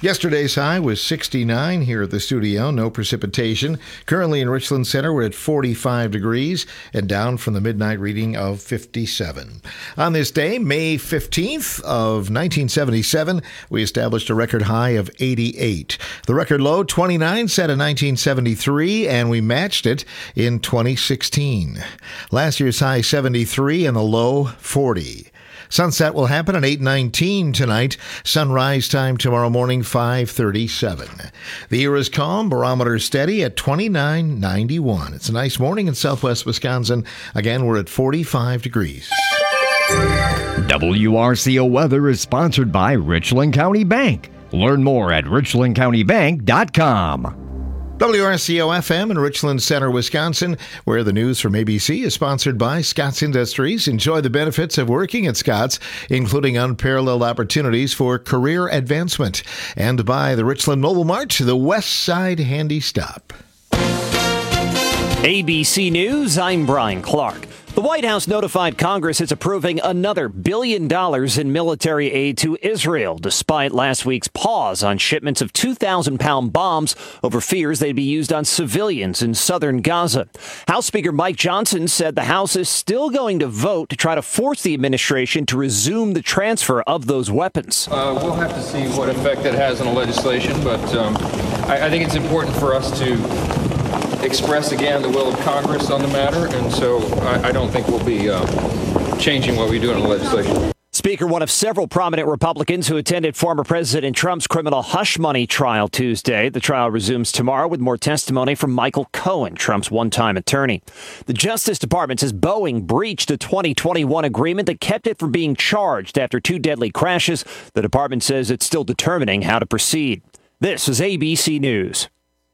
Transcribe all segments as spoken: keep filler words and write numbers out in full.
Yesterday's high was sixty-nine here at the studio, no precipitation. Currently in Richland Center, we're at forty-five degrees and down from the midnight reading of fifty-seven. On this day, May fifteenth of nineteen seventy-seven, we established a record high of eighty-eight. The record low, twenty-nine, set in nineteen seventy-three, and we matched it in twenty sixteen. Last year's high, seventy-three, and the low, forty. Sunset will happen at eight nineteen tonight. Sunrise time tomorrow morning, five thirty-seven. The year is calm, barometer steady at twenty-nine ninety-one. It's a nice morning in southwest Wisconsin. Again, we're at forty-five degrees. W R C O weather is sponsored by Richland County Bank. Learn more at richland county bank dot com. W R C O F M in Richland Center, Wisconsin, where the news from A B C is sponsored by Scott's Industries. Enjoy the benefits of working at Scott's, including unparalleled opportunities for career advancement. And by the Richland Mobile Mart, the West Side Handy Stop. A B C News, I'm Brian Clark. The White House notified Congress it's approving another billion dollars in military aid to Israel, despite last week's pause on shipments of two thousand pound bombs over fears they'd be used on civilians in southern Gaza. House Speaker Mike Johnson said the House is still going to vote to try to force the administration to resume the transfer of those weapons. Uh, we'll have to see what effect that has on the legislation, but um, I, I think it's important for us to express again the will of Congress on the matter, and so I, I don't think we'll be uh, changing what we do in the legislation. Speaker, one of several prominent Republicans who attended former President Trump's criminal hush money trial Tuesday. The trial resumes tomorrow with more testimony from Michael Cohen, Trump's one-time attorney. The Justice Department says Boeing breached a twenty twenty-one agreement that kept it from being charged after two deadly crashes. The department says it's still determining how to proceed. This is A B C News.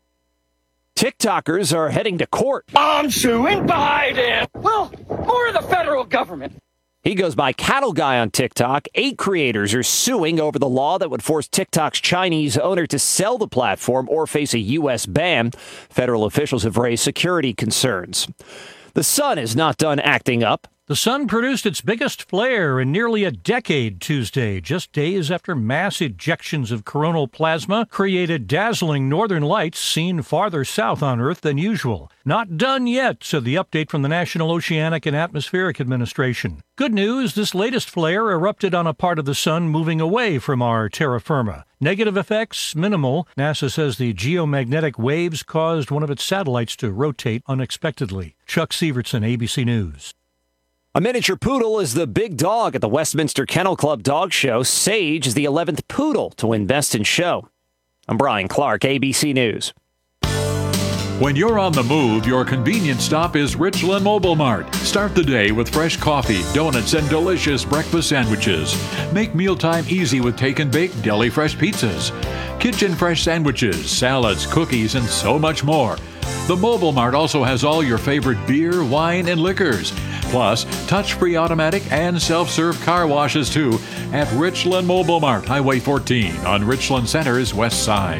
TikTokers are heading to court. I'm suing Biden. Well, more of the federal government. He goes by Cattle Guy on TikTok. Eight creators are suing over the law that would force TikTok's Chinese owner to sell the platform or face a U S ban. Federal officials have raised security concerns. The sun is not done acting up. The sun produced its biggest flare in nearly a decade Tuesday, just days after mass ejections of coronal plasma created dazzling northern lights seen farther south on Earth than usual. Not done yet, said the update from the National Oceanic and Atmospheric Administration. Good news, this latest flare erupted on a part of the sun moving away from our terra firma. Negative effects, minimal. NASA says the geomagnetic waves caused one of its satellites to rotate unexpectedly. Chuck Sievertson, A B C News. A miniature poodle is the big dog at the Westminster Kennel Club Dog Show. Sage is the eleventh poodle to win Best in Show. I'm Brian Clark, A B C News. When you're on the move, your convenience stop is Richland Mobile Mart. Start the day with fresh coffee, donuts, and delicious breakfast sandwiches. Make mealtime easy with take and bake deli fresh pizzas, kitchen fresh sandwiches, salads, cookies, and so much more. The Mobile Mart also has all your favorite beer, wine, and liquors. Plus, touch-free automatic and self-serve car washes, too, at Richland Mobile Mart, Highway fourteen on Richland Center's west side.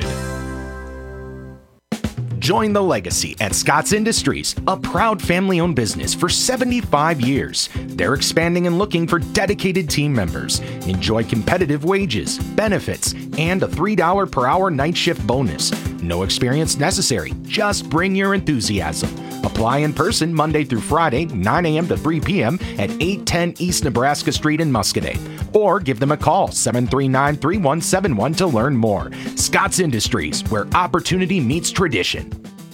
Join the legacy at Scott's Industries, a proud family-owned business for seventy-five years. They're expanding and looking for dedicated team members. Enjoy competitive wages, benefits, and a three dollars per hour night shift bonus. No experience necessary. Just bring your enthusiasm. Apply in person Monday through Friday, nine a.m. to three p.m. at eight ten East Nebraska Street in Muscoda. Or give them a call, seven three nine, three one seven one to learn more. Scott's Industries, where opportunity meets tradition.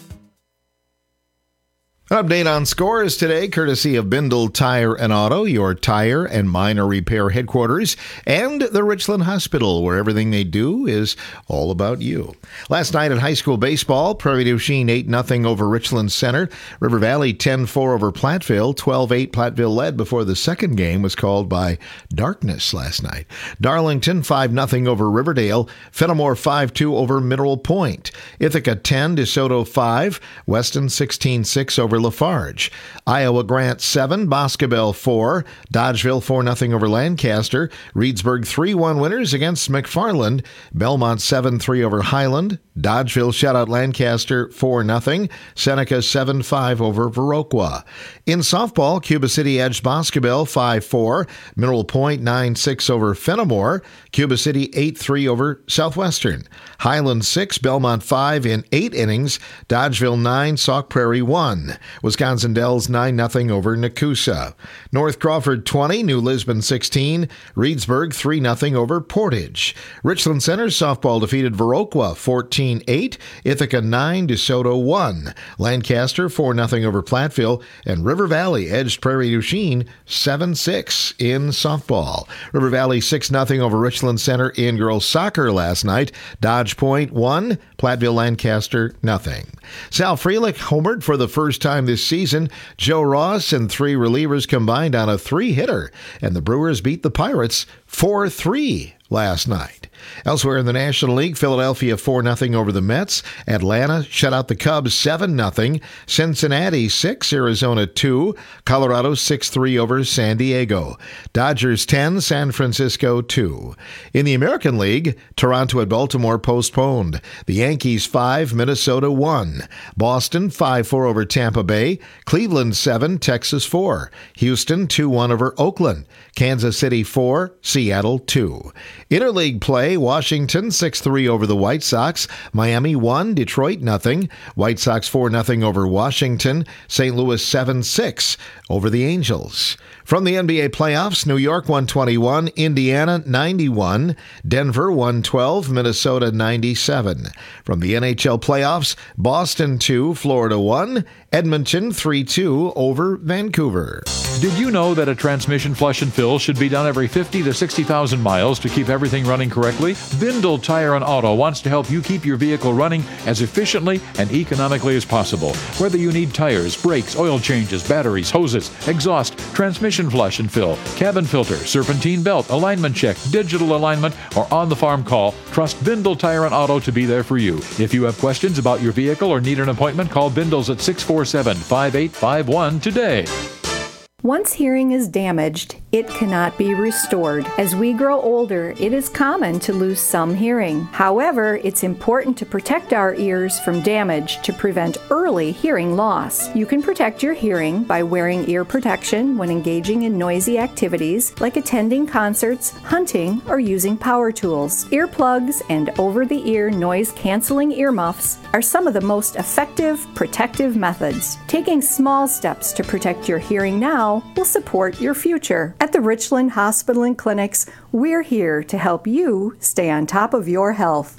Update on scores today, courtesy of Bindle Tire and Auto, your tire and minor repair headquarters, and the Richland Hospital, where everything they do is all about you. Last night at high school baseball, Prairie du Chien eight nothing over Richland Center. River Valley ten four over Platteville. twelve eight Platteville led before the second game was called by darkness last night. Darlington five nothing over Riverdale. Fenimore five two over Mineral Point. Ithaca ten, DeSoto five. Weston sixteen six over over Lafarge. Iowa Grant seven, Boscobel four, Dodgeville four nothing over Lancaster, Reedsburg three one winners against McFarland, Belmont seven three over Highland, Dodgeville shut out Lancaster four nothing, Seneca seven five over Viroqua. In softball, Cuba City edged Boscobel five four, Mineral Point nine six over Fenimore, Cuba City eight three over Southwestern. Highland six, Belmont five in eight innings, Dodgeville nine, Sauk Prairie one. Wisconsin Dells nine nothing over Nakusa. North Crawford twenty, New Lisbon sixteen, Reedsburg three nothing over Portage. Richland Center softball defeated Viroqua fourteen eight, Ithaca nine, DeSoto one. Lancaster four nothing over Platteville, and River Valley edged Prairie du Chien seven six in softball. River Valley six nothing over Richland Center in girls soccer last night. Dodge Point one, Platteville Lancaster nothing. Sal Frelick homered for the first time this season. Joe Ross and three relievers combined on a three-hitter, and the Brewers beat the Pirates four three last night. Elsewhere in the National League, Philadelphia four nothing over the Mets. Atlanta shut out the Cubs seven nothing. Cincinnati six, Arizona two. Colorado six three over San Diego. Dodgers ten, San Francisco two. In the American League, Toronto at Baltimore postponed. The Yankees five, Minnesota one. Boston five four over Tampa Bay. Cleveland seven, Texas four. Houston two one over Oakland. Kansas City four, Seattle two. Interleague play, Washington six three over the White Sox. Miami one, Detroit nothing. White Sox four nothing over Washington. Saint Louis seven six over the Angels. From the N B A playoffs, New York one twenty-one, Indiana ninety-one, Denver one twelve, Minnesota ninety-seven. From the N H L playoffs, Boston two, Florida one, Edmonton three two over Vancouver. Did you know that a transmission flush and fill should be done every fifty to sixty thousand miles to keep everything running correctly? Bindle Tire and Auto wants to help you keep your vehicle running as efficiently and economically as possible. Whether you need tires, brakes, oil changes, batteries, hoses, exhaust, transmission flush and fill, cabin filter, serpentine belt, alignment check, digital alignment, or on-the-farm call, trust Bindle Tire and Auto to be there for you. If you have questions about your vehicle or need an appointment, call Bindles at six four seven, five eight five one today. Once hearing is damaged, it cannot be restored. As we grow older, it is common to lose some hearing. However, it's important to protect our ears from damage to prevent early hearing loss. You can protect your hearing by wearing ear protection when engaging in noisy activities like attending concerts, hunting, or using power tools. Earplugs and over-the-ear noise-canceling earmuffs are some of the most effective protective methods. Taking small steps to protect your hearing now will support your future. At the Richland Hospital and Clinics, we're here to help you stay on top of your health.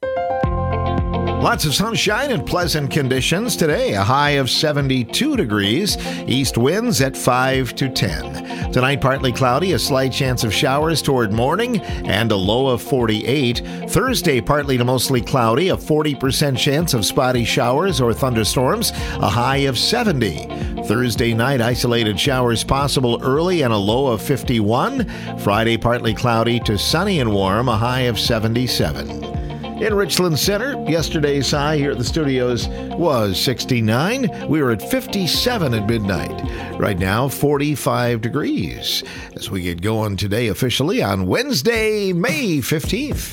Lots of sunshine and pleasant conditions today. A high of seventy-two degrees. East winds at five to ten. Tonight, partly cloudy, a slight chance of showers toward morning, and a low of forty-eight. Thursday, partly to mostly cloudy, a forty percent chance of spotty showers or thunderstorms, a high of seventy. Thursday night, isolated showers possible early and a low of fifty-one. Friday, partly cloudy to sunny and warm, a high of seventy-seven. In Richland Center, yesterday's high here at the studios was sixty-nine. We were at fifty-seven at midnight. Right now, forty-five degrees. As we get going today officially on Wednesday, May fifteenth.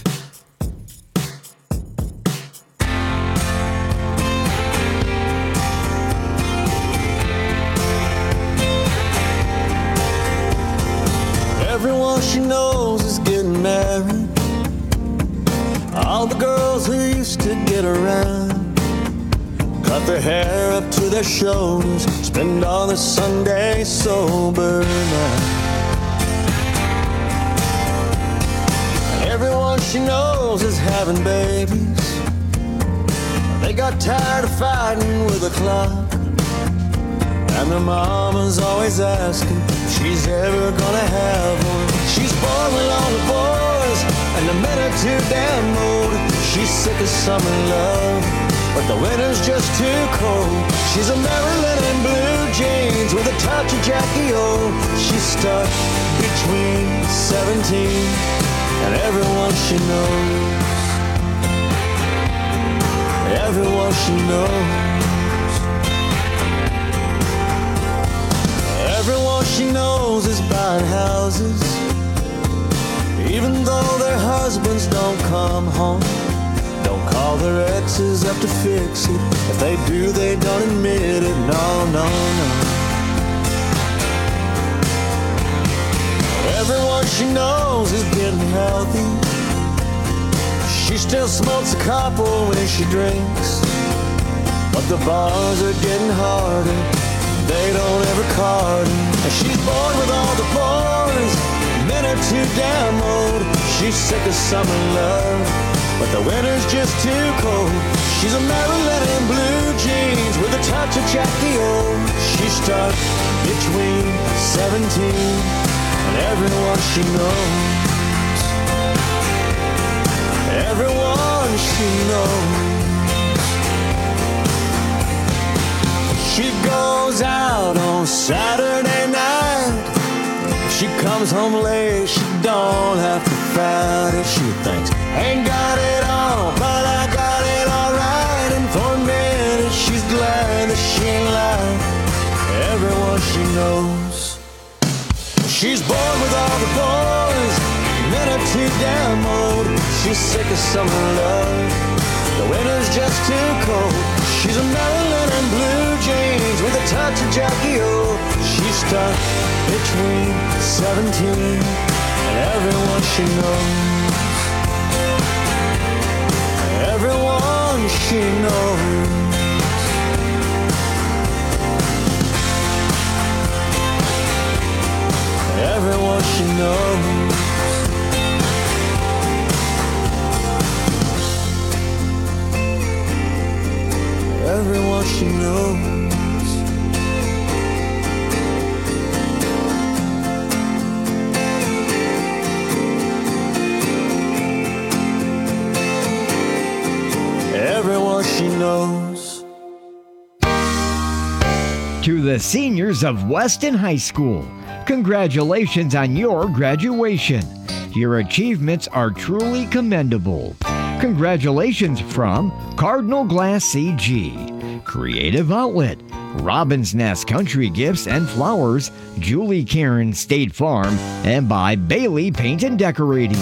Everyone she knows is getting married. All the girls who used to get around cut their hair up to their shoulders, spend all their Sunday sober now. And everyone she knows is having babies. They got tired of fighting with the clock, and their mama's always asking if she's ever gonna have one. She's born with all the boys, and the men are too damn old. She's sick of summer love, but the winter's just too cold. She's a Maryland in blue jeans with a touch of Jackie O. She's stuck between seventeen and everyone she knows. Everyone she knows. she knows is buying houses, even though their husbands don't come home. Don't call their exes up to fix it. If they do, they don't admit it. No, no, no. Everyone she knows is getting healthy. She still smokes a couple when she drinks, but the bars are getting harder. They don't ever card her. And she's bored with all the boys. Men are too damn old. She's sick of summer love, but the winter's just too cold. She's a Maryland in blue jeans with a touch of Jackie O. She's stuck between seventeen and everyone she knows. Everyone she knows. She goes out on Saturday night. If she comes home late, she don't have to fight it. She thinks, ain't got it all, but I got it all right. And for a minute, she's glad that she ain't like everyone she knows. She's bored with all the boys. Men are too damn old. She's sick of summer love. The winter's just too cold. She's a Maryland in blue jeans with a touch of Jackie O. She's stuck between seventeen and everyone she knows. Everyone she knows. Everyone she knows. Everyone she knows. Everyone she knows. To the seniors of Weston High School, congratulations on your graduation. Your achievements are truly commendable. Congratulations from Cardinal Glass C G, Creative Outlet, Robin's Nest Country Gifts and Flowers, Julie Karen State Farm, and by Bailey Paint and Decorating.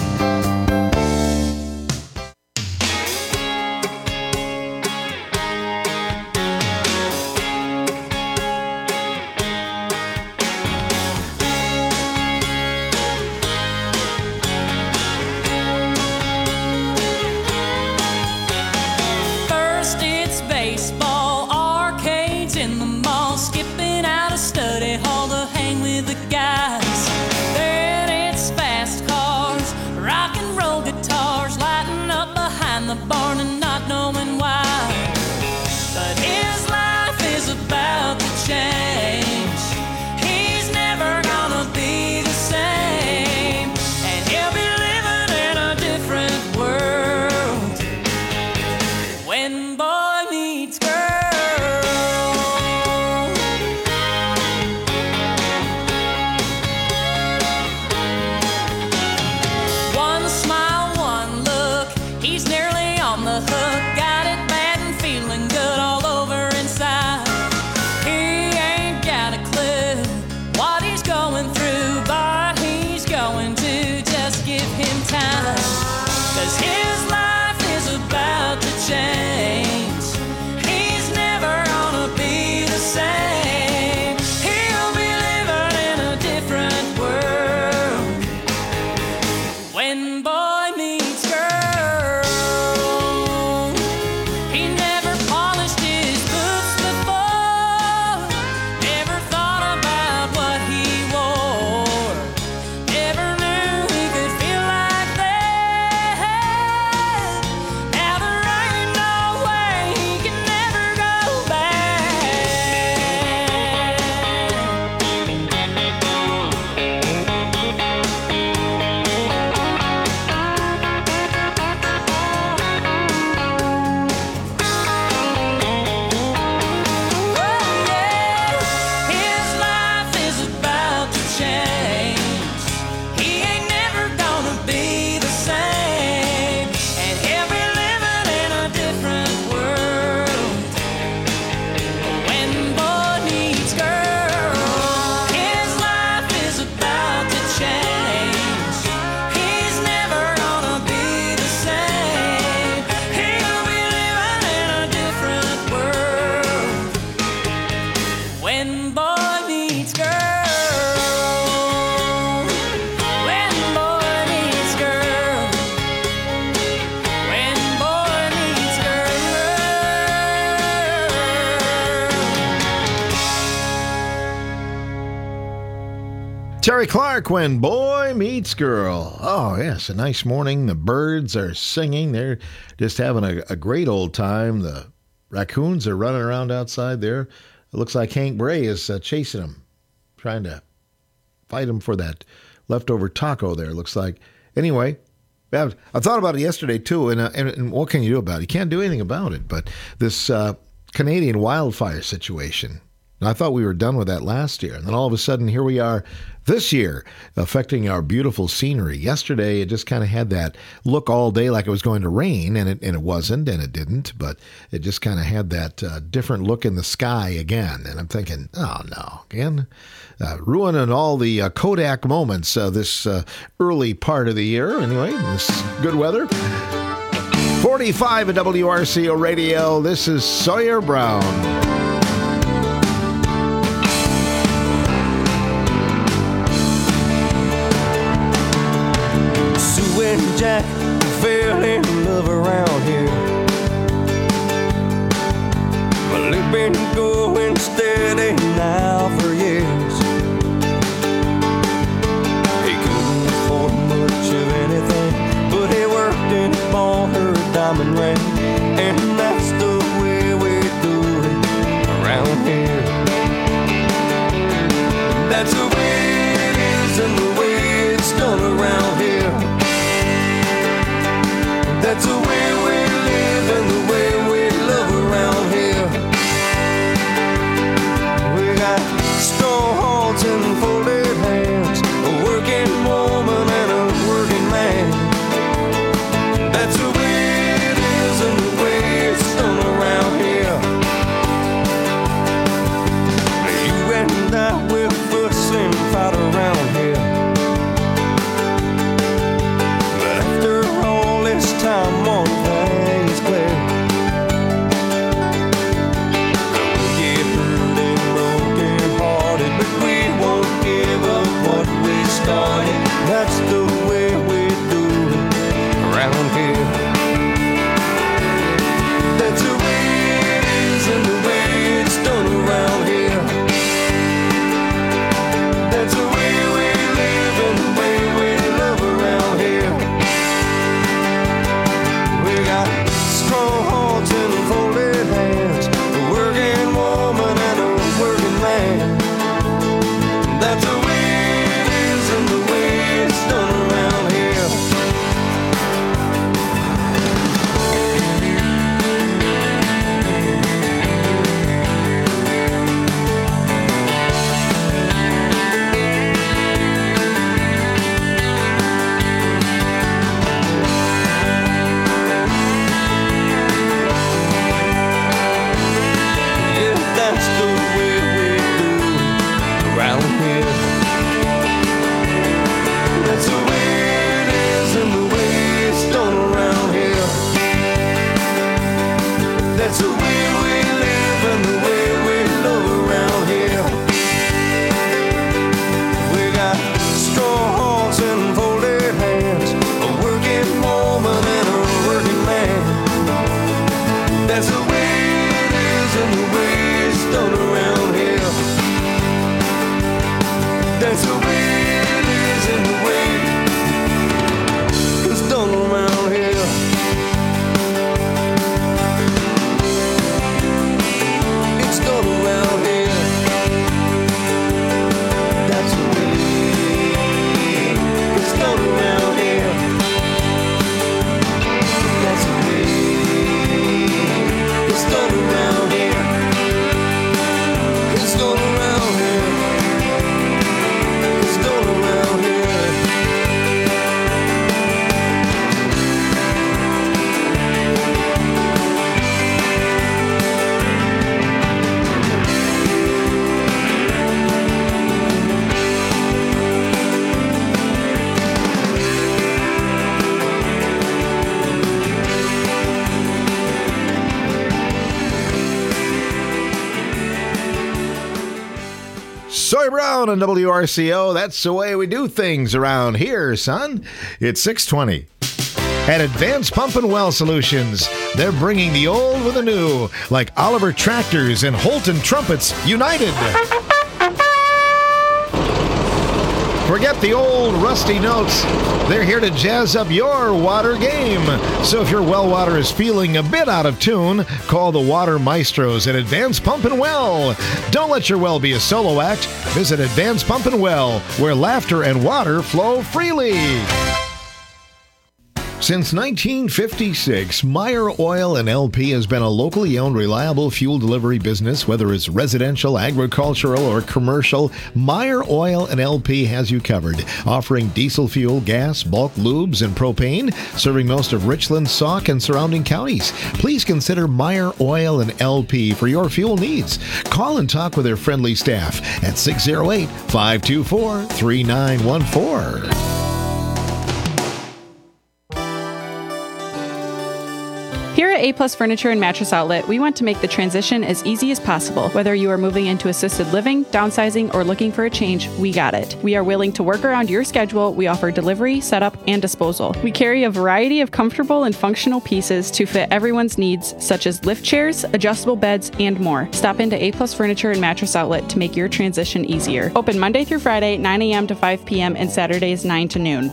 Rock and Terry Clark, When Boy Meets Girl. Oh, yes, a nice morning. The birds are singing. They're just having a, a great old time. The raccoons are running around outside there. It looks like Hank Bray is uh, chasing them, trying to fight them for that leftover taco there, looks like. Anyway, I thought about it yesterday, too, and, uh, and, and what can you do about it? You can't do anything about it, but this uh, Canadian wildfire situation, I thought we were done with that last year, and then all of a sudden, here we are this year, affecting our beautiful scenery. Yesterday, it just kind of had that look all day like it was going to rain, and it and it wasn't, and it didn't, but it just kind of had that uh, different look in the sky again, and I'm thinking, oh no, again? Uh, ruining all the uh, Kodak moments uh, this uh, early part of the year. Anyway, this good weather. forty-five at W R C O Radio, this is Sawyer Brown. Jack fell in love around here. Well, they've been going steady now for years. He couldn't afford much of anything, but he worked and bought her a diamond ring. And that's the way we do it around here. That's the way it is and the way it's done around here. That's the way we live and the way we love around here. We got strong hearts and folded hands, a working woman and a working man. That's the way it is and the way it's done around here. You and I will fuss and fight around here. Time on things clear. We'll get hurt and broken hearted, but we won't give up what we started. That's the way we do it around here. That's the way it is and the way it's done around here. That's the way we live and the way we love around here. Strong hearts and folded hands, a working woman and a working man. That's the way it is and the way it's done around here. That's the way we live and the way we love around here. We got strong hearts and folded hands, a working woman and a working man. That's the way it is and the way it's done around here. That's the way it is and the way it's done around here. Sawyer Brown on W R C O. That's the way we do things around here, son. It's six twenty. At Advanced Pump and Well Solutions, they're bringing the old with the new, like Oliver Tractors and Holton Trumpets united. Forget the old rusty notes. They're here to jazz up your water game. So if your well water is feeling a bit out of tune, call the Water Maestros at Advanced Pump and Well. Don't let your well be a solo act. Visit Advanced Pump and Well, where laughter and water flow freely. Since nineteen fifty-six, Meyer Oil and L P has been a locally owned, reliable fuel delivery business. Whether it's residential, agricultural, or commercial, Meyer Oil and L P has you covered. Offering diesel fuel, gas, bulk lubes, and propane, serving most of Richland, Sauk, and surrounding counties. Please consider Meyer Oil and L P for your fuel needs. Call and talk with their friendly staff at six oh eight, five two four, three nine one four. Here at A-Plus Furniture and Mattress Outlet, we want to make the transition as easy as possible. Whether you are moving into assisted living, downsizing, or looking for a change, we got it. We are willing to work around your schedule. We offer delivery, setup, and disposal. We carry a variety of comfortable and functional pieces to fit everyone's needs, such as lift chairs, adjustable beds, and more. Stop into A-Plus Furniture and Mattress Outlet to make your transition easier. Open Monday through Friday, nine a.m. to five p.m., and Saturdays, nine to noon.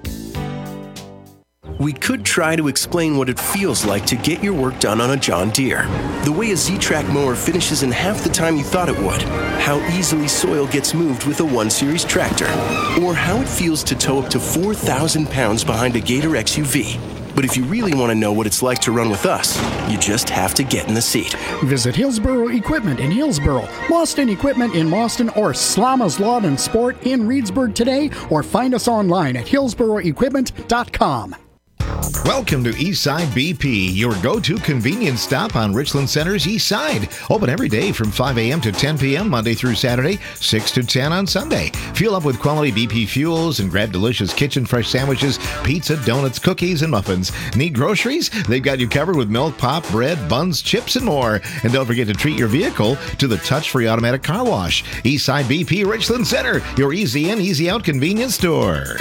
We could try to explain what it feels like to get your work done on a John Deere. The way a Z-Track mower finishes in half the time you thought it would. How easily soil gets moved with a one series tractor. Or how it feels to tow up to four thousand pounds behind a Gator X U V. But if you really want to know what it's like to run with us, you just have to get in the seat. Visit Hillsboro Equipment in Hillsboro, Boston Equipment in Boston, or Slama's Lawn and Sport in Reedsburg today, or find us online at hillsboro equipment dot com. Welcome to Eastside B P, your go-to convenience stop on Richland Center's East Side. Open every day from five a.m. to ten p.m. Monday through Saturday, six to ten on Sunday. Fuel up with quality B P fuels and grab delicious kitchen fresh sandwiches, pizza, donuts, cookies, and muffins. Need groceries? They've got you covered with milk, pop, bread, buns, chips, and more. And don't forget to treat your vehicle to the touch-free automatic car wash. Eastside B P Richland Center, your easy in, easy out convenience store.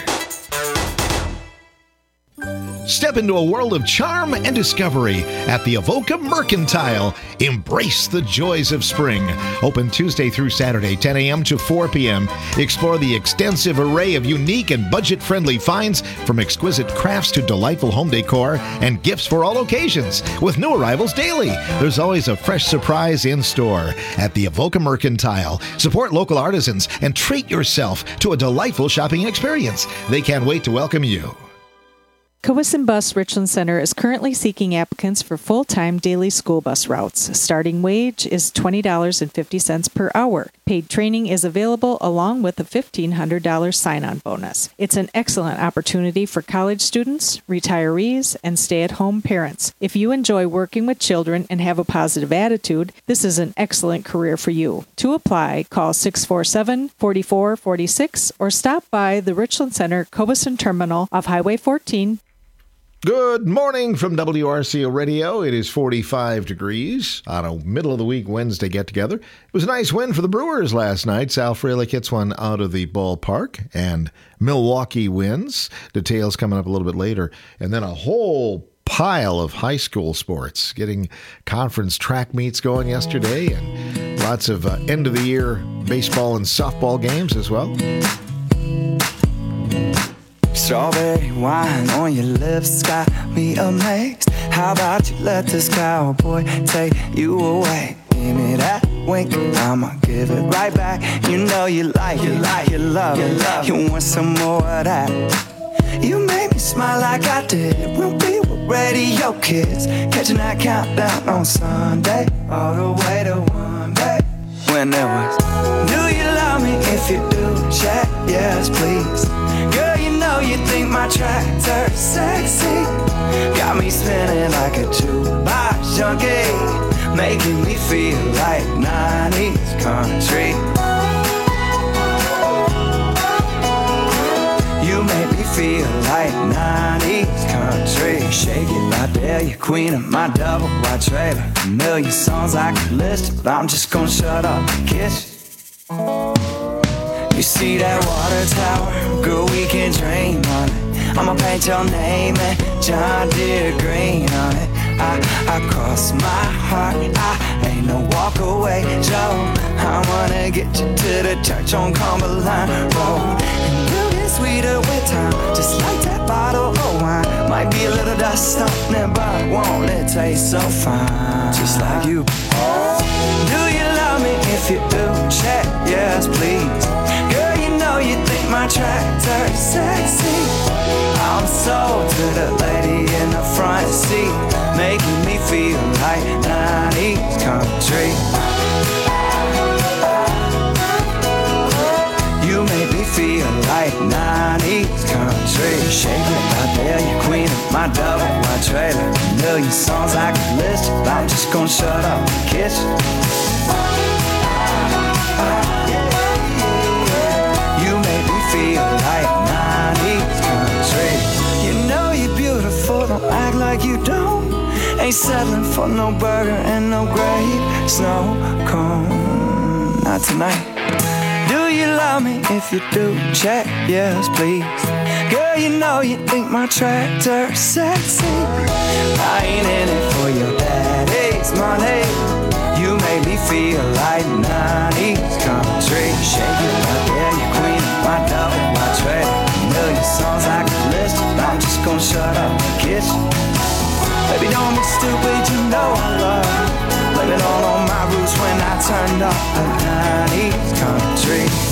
Step into a world of charm and discovery at the Avoca Mercantile. Embrace the joys of spring. Open Tuesday through Saturday, ten a.m. to four p.m. Explore the extensive array of unique and budget-friendly finds, from exquisite crafts to delightful home decor and gifts for all occasions. With new arrivals daily, there's always a fresh surprise in store at the Avoca Mercantile. Support local artisans and treat yourself to a delightful shopping experience. They can't wait to welcome you. Cowesson Bus Richland Center is currently seeking applicants for full-time daily school bus routes. Starting wage is twenty dollars and fifty cents per hour. Paid training is available along with a fifteen hundred dollars sign-on bonus. It's an excellent opportunity for college students, retirees, and stay-at-home parents. If you enjoy working with children and have a positive attitude, this is an excellent career for you. To apply, call six four seven, four four four six or stop by the Richland Center Cowesson Terminal off Highway fourteen. Good morning from W R C O Radio. It is forty-five degrees on a middle-of-the-week Wednesday get-together. It was a nice win for the Brewers last night. Sal Frelick hits one out of the ballpark, and Milwaukee wins. Details coming up a little bit later. And then a whole pile of high school sports, getting conference track meets going yesterday, and lots of uh, end-of-the-year baseball and softball games as well. Strawberry wine on your lips got me amazed. How about you let this cowboy take you away? Give me that wink, I'ma give it right back. You know you like it, like you love it, you want some more of that. You made me smile like I did when we were radio kids, catching that countdown on Sunday, all the way to one day. When it was, do you love me? If you do, check yes please. Girl, you know you think my tractor's sexy. Got me spinning like a jukebox junkie, making me feel like nineties country. You make me feel like nineties country. Shake it like there, you queen of my double wide trailer. A million songs I could list, but I'm just gonna shut up and kiss you. You see that water tower? Girl, we can dream on it. I'ma paint your name and John Deere green on it. I, I cross my heart, I ain't no walk away, Joe. I wanna get you to the church on Cumberland Road. And you'll get sweeter with time, just like that bottle of wine. Might be a little dust on it, but won't it taste so fine? Just like you. Do you love me? If you do, check yes, please. Girl, you know you think my tractor's sexy. I'm sold to the lady in the front seat, making me feel like nineties country. You make me feel like nineties country. Shake it out there, you queen of my double wide trailer. A million songs I could list, but I'm just gonna shut up and kiss you. You make me feel like nineties country. You know you're beautiful, don't act like you don't. Ain't settling for no burger and no great snow cone. Not tonight. Do you love me? If you do, check yes, please. Girl, you know you think my tractor's sexy. I ain't in it for your daddy's money. You make me feel like nineties country. Shake it out there, you queen of my double wide trailer. A million songs I could list, but I'm just gonna shut up and kiss you. Baby, don't be stupid, you know I love you. Blame it all on my roots when I turned up the nineties country.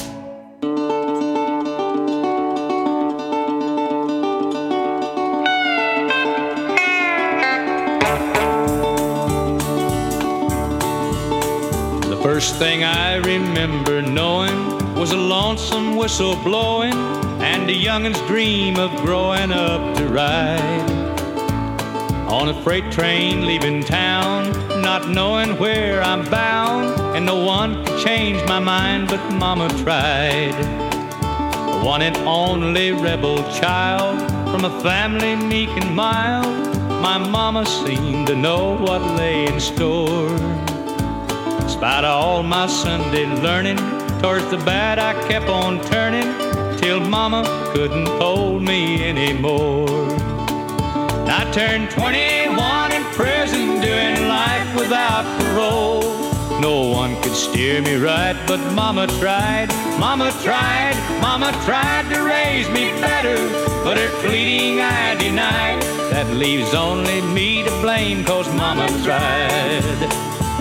First thing I remember knowing was a lonesome whistle blowing and a youngin's dream of growing up to ride on a freight train leaving town, not knowing where I'm bound, and no one could change my mind but Mama tried. The one and only rebel child from a family meek and mild, my Mama seemed to know what lay in store. Despite all my Sunday learning, towards the bad I kept on turning, till Mama couldn't hold me anymore. And I turned twenty-one in prison, doing life without parole. No one could steer me right, but Mama tried, Mama tried, Mama tried to raise me better, but her pleading I denied. That leaves only me to blame, 'cause Mama tried.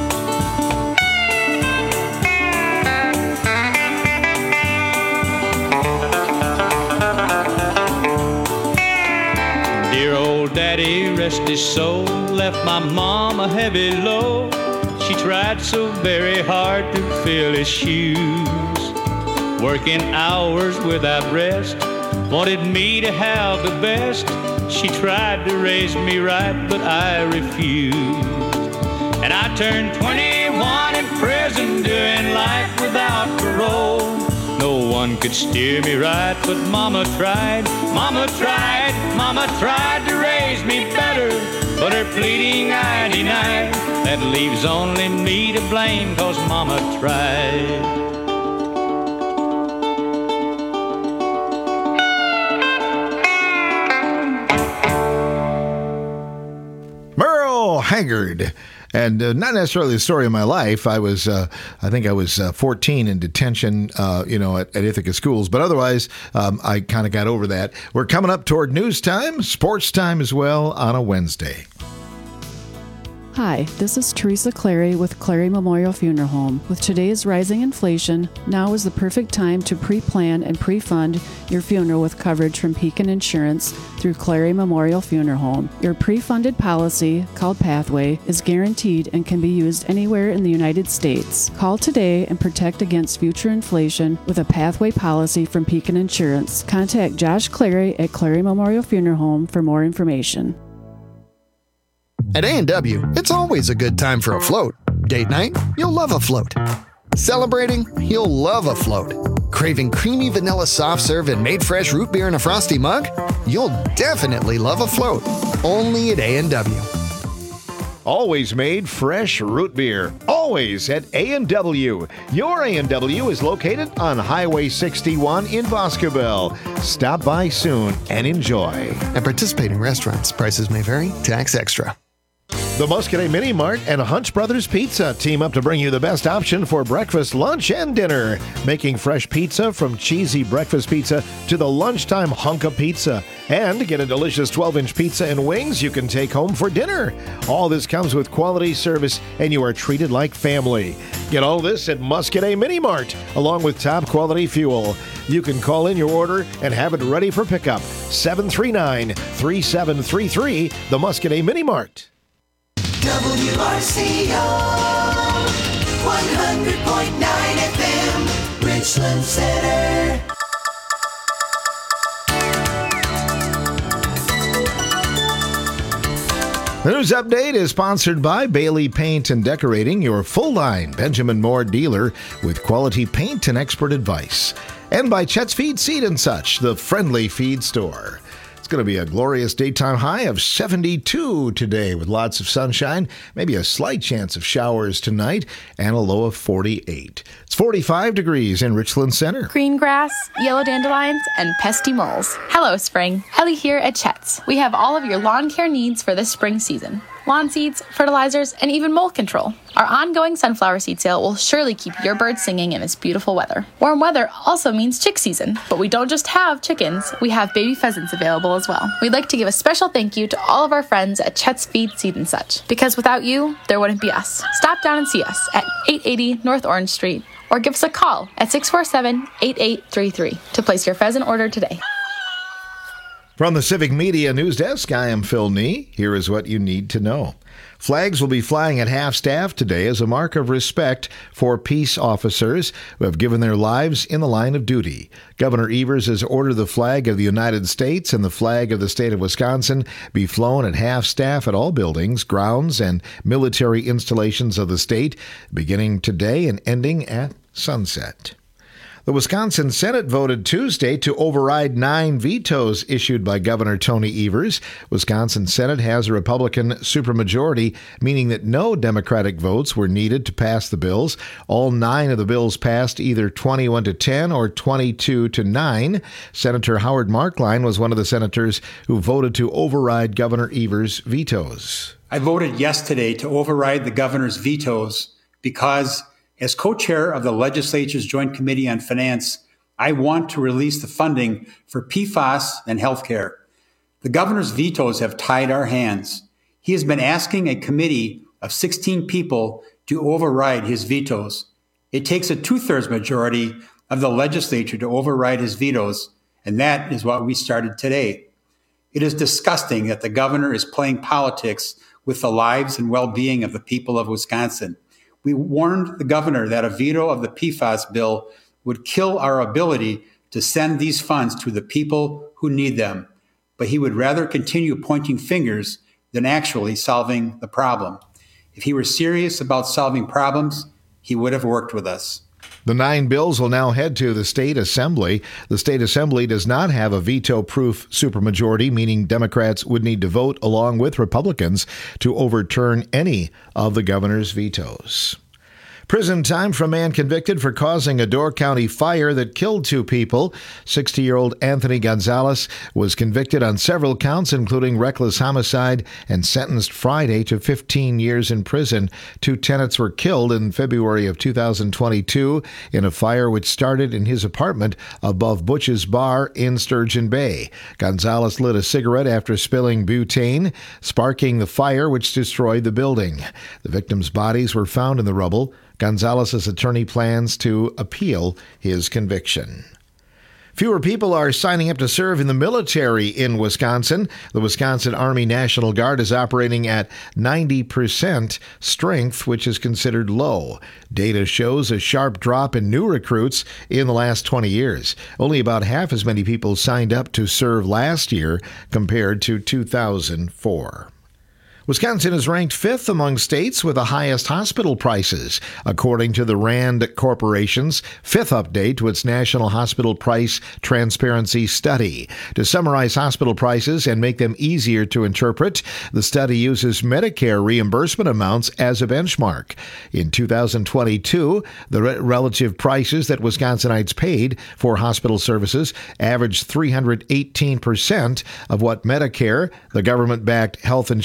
Dear old daddy, rest his soul, left my mom a heavy load. She tried so very hard to fill his shoes, working hours without rest, wanted me to have the best. She tried to raise me right, but I refused. And I turned twenty-one in prison, doing life without parole. No one could steer me right, but Mama tried, Mama tried, Mama tried to raise me better, but her pleading I denied. That leaves only me to blame, 'cause Mama tried. Merle Haggard. And uh, not necessarily the story of my life. I was, uh, I think I was uh, fourteen in detention, uh, you know, at, at Ithaca schools. But otherwise, um, I kind of got over that. We're coming up toward news time, sports time as well on a Wednesday. Hi, this is Teresa Clary with Clary Memorial Funeral Home. With today's rising inflation, now is the perfect time to pre-plan and pre-fund your funeral with coverage from Pekin Insurance through Clary Memorial Funeral Home. Your pre-funded policy, called Pathway, is guaranteed and can be used anywhere in the United States. Call today and protect against future inflation with a Pathway policy from Pekin Insurance. Contact Josh Clary at Clary Memorial Funeral Home for more information. At A and W, it's always a good time for a float. Date night? You'll love a float. Celebrating? You'll love a float. Craving creamy vanilla soft serve and made fresh root beer in a frosty mug? You'll definitely love a float. Only at A and W. Always made fresh root beer. Always at A and W. Your A and W is located on Highway sixty-one in Boscobel. Stop by soon and enjoy. At participating restaurants, prices may vary. Tax extra. The Muscadet Mini Mart and Hunch Brothers Pizza team up to bring you the best option for breakfast, lunch, and dinner. Making fresh pizza from cheesy breakfast pizza to the lunchtime hunk of pizza. And get a delicious twelve-inch pizza and wings you can take home for dinner. All this comes with quality service, and you are treated like family. Get all this at Muscadet Mini Mart, along with top-quality fuel. You can call in your order and have it ready for pickup. seven three nine, three seven three three, the Muscadet Mini Mart. W R C O one hundred point nine F M, Richland Center. The news update is sponsored by Bailey Paint and Decorating, your full-line Benjamin Moore dealer with quality paint and expert advice. And by Chet's Feed Seed and Such, the friendly feed store. It's going to be a glorious daytime high of seventy-two today with lots of sunshine, maybe a slight chance of showers tonight, and a low of forty-eight. It's forty-five degrees in Richland Center. Green grass, yellow dandelions, and pesky moles. Hello, spring. Ellie here at Chet's. We have all of your lawn care needs for this spring season. Lawn seeds, fertilizers, and even mold control. Our ongoing sunflower seed sale will surely keep your birds singing in this beautiful weather. Warm weather also means chick season, but we don't just have chickens, we have baby pheasants available as well. We'd like to give a special thank you to all of our friends at Chet's Feed Seed and Such, because without you, there wouldn't be us. Stop down and see us at eight eighty North Orange Street, or give us a call at six four seven, eight eight three three to place your pheasant order today. From the Civic Media News Desk, I am Phil Nee. Here is what you need to know. Flags will be flying at half-staff today as a mark of respect for peace officers who have given their lives in the line of duty. Governor Evers has ordered the flag of the United States and the flag of the state of Wisconsin be flown at half-staff at all buildings, grounds, and military installations of the state, beginning today and ending at sunset. The Wisconsin Senate voted Tuesday to override nine vetoes issued by Governor Tony Evers. Wisconsin Senate has a Republican supermajority, meaning that no Democratic votes were needed to pass the bills. All nine of the bills passed either twenty-one to ten or twenty-two to nine. Senator Howard Markline was one of the senators who voted to override Governor Evers' vetoes. I voted yes today to override the governor's vetoes because, as co-chair of the legislature's Joint Committee on Finance, I want to release the funding for P FAS and healthcare. The governor's vetoes have tied our hands. He has been asking a committee of sixteen people to override his vetoes. It takes a two-thirds majority of the legislature to override his vetoes, and that is what we started today. It is disgusting that the governor is playing politics with the lives and well-being of the people of Wisconsin. We warned the governor that a veto of the P FAS bill would kill our ability to send these funds to the people who need them, but he would rather continue pointing fingers than actually solving the problem. If he were serious about solving problems, he would have worked with us. The nine bills will now head to the state assembly. The state assembly does not have a veto-proof supermajority, meaning Democrats would need to vote along with Republicans to overturn any of the governor's vetoes. Prison time for a man convicted for causing a Door County fire that killed two people. sixty-year-old Anthony Gonzalez was convicted on several counts, including reckless homicide, and sentenced Friday to fifteen years in prison. Two tenants were killed in February of two thousand twenty-two in a fire which started in his apartment above Butch's Bar in Sturgeon Bay. Gonzalez lit a cigarette after spilling butane, sparking the fire which destroyed the building. The victims' bodies were found in the rubble. Gonzalez's attorney plans to appeal his conviction. Fewer people are signing up to serve in the military in Wisconsin. The Wisconsin Army National Guard is operating at ninety percent strength, which is considered low. Data shows a sharp drop in new recruits in the last twenty years. Only about half as many people signed up to serve last year compared to two thousand four. Wisconsin is ranked fifth among states with the highest hospital prices, according to the RAND Corporation's fifth update to its National Hospital Price Transparency Study. To summarize hospital prices and make them easier to interpret, the study uses Medicare reimbursement amounts as a benchmark. In two thousand twenty-two, the re- relative prices that Wisconsinites paid for hospital services averaged three hundred eighteen percent of what Medicare, the government-backed health insurance plan